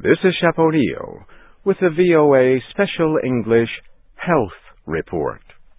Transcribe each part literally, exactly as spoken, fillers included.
This is Shep O'Neal with the V O A Special English Health Report.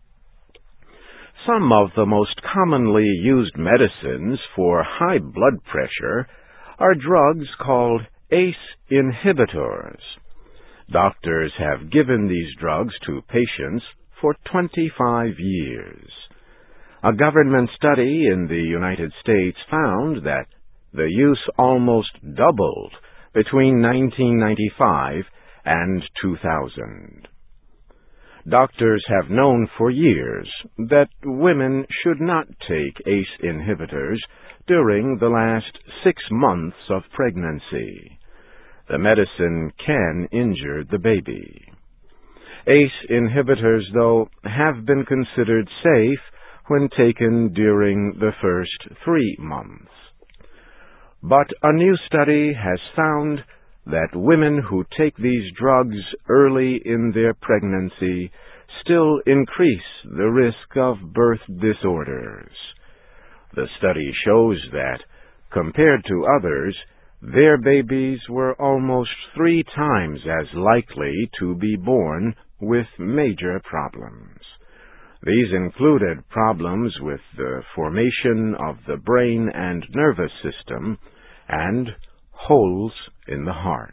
Some of the most commonly used medicines for high blood pressure are drugs called A C E inhibitors. Doctors have given these drugs to patients for twenty-five years. A government study in the United States found that the use almost doubled between nineteen ninety-five and two thousand. Doctors have known for years that women should not take A C E inhibitors during the last six months of pregnancy. The medicine can injure the baby. A C E inhibitors, though, have been considered safe when taken during the first three months. But a new study has found that women who take these drugs early in their pregnancy still increase the risk of birth disorders. The study shows that, compared to others, their babies were almost three times as likely to be born with major problems. These included problems with the formation of the brain and nervous system and holes in the heart.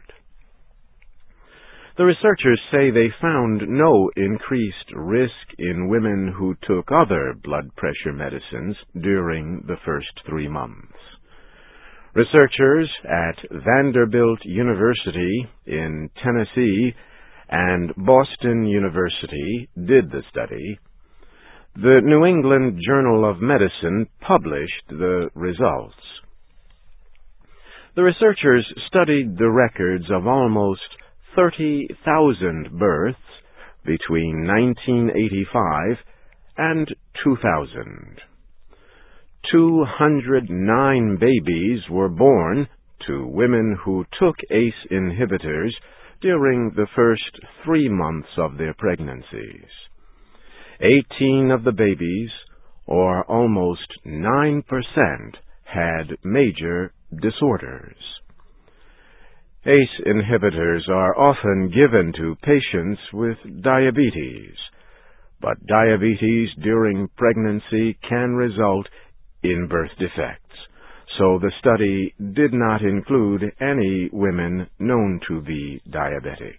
The researchers say they found no increased risk in women who took other blood pressure medicines during the first three months. Researchers at Vanderbilt University in Tennessee and Boston University did the study. The New England Journal of Medicine published the results. The researchers studied the records of almost thirty thousand births between nineteen eighty-five and two thousand. two hundred nine babies were born to women who took A C E inhibitors during the first three months of their pregnancies. eighteen of the babies, or almost nine percent, had major disorders. A C E inhibitors are often given to patients with diabetes, but diabetes during pregnancy can result in birth defects, so the study did not include any women known to be diabetic.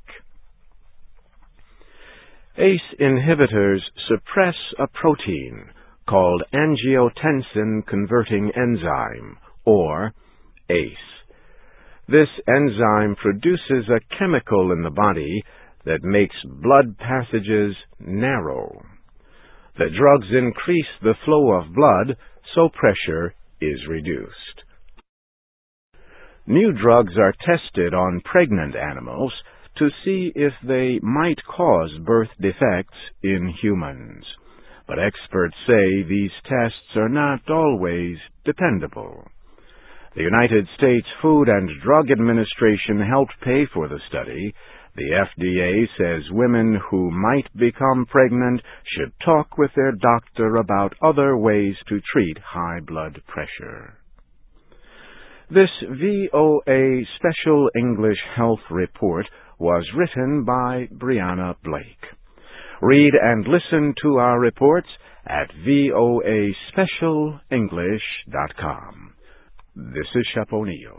A C E inhibitors suppress a protein called angiotensin-converting enzyme, or A C E. This enzyme produces a chemical in the body that makes blood passages narrow. The drugs increase the flow of blood, so pressure is reduced. New drugs are tested on pregnant animals to see if they might cause birth defects in humans. But experts say these tests are not always dependable. The United States Food and Drug Administration helped pay for the study. The F D A says women who might become pregnant should talk with their doctor about other ways to treat high blood pressure. This V O A Special English Health Report was written by Brianna Blake. Read and listen to our reports at V O A special english dot com. This is Shep O'Neal.